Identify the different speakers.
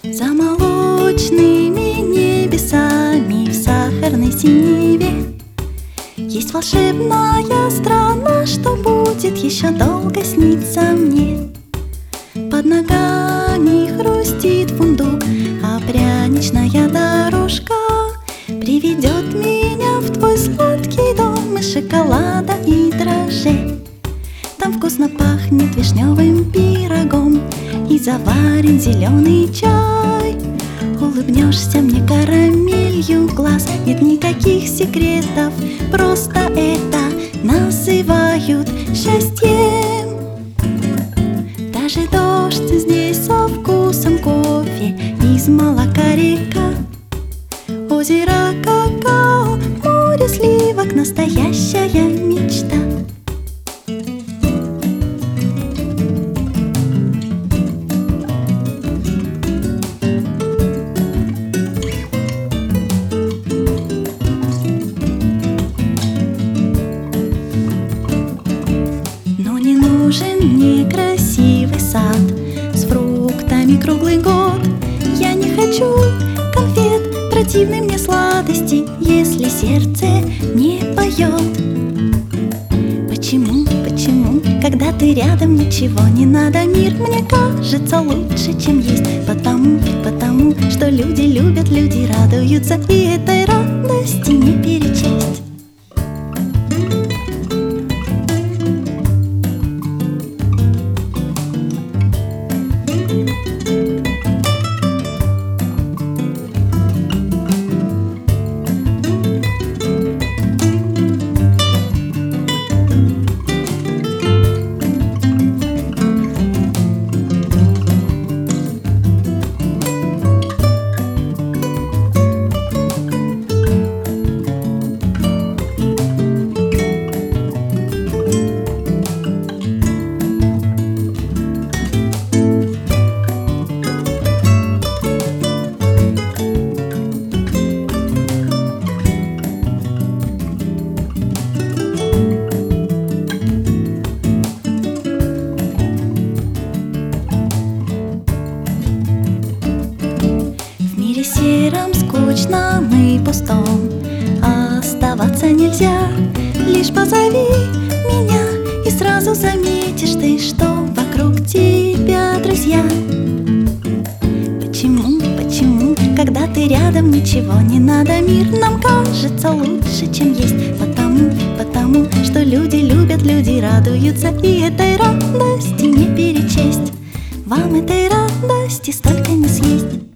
Speaker 1: За молочными небесами в сахарной синеве есть волшебная страна, что будет еще долго сниться мне. Под ногами хрустит фундук, а пряничная дорожка приведет меня в твой сладкий дом из шоколада и дрожжей. Там вкусно пахнет вишневым пирогом и заварен зеленый чай. Улыбнешься мне карамелью в глаз, нет никаких секретов, просто это называют счастьем. Даже дождь здесь со вкусом кофе из молока река, озеро какао, море сливок, настоящая мечта. Нужен мне красивый сад с фруктами круглый год. Я не хочу конфет, противной мне сладости, если сердце не поет. Почему, когда ты рядом, ничего не надо? Мир мне кажется лучше, чем есть. Потому, что люди любят, люди радуются, и этой радости не перечесть. Сером, скучном и пустом оставаться нельзя. Лишь позови меня, и сразу заметишь ты, что вокруг тебя друзья. Почему, когда ты рядом, ничего не надо? Мир нам кажется лучше, чем есть. Потому, что люди любят, люди радуются, и этой радости не перечесть. Вам этой радости столько не съесть.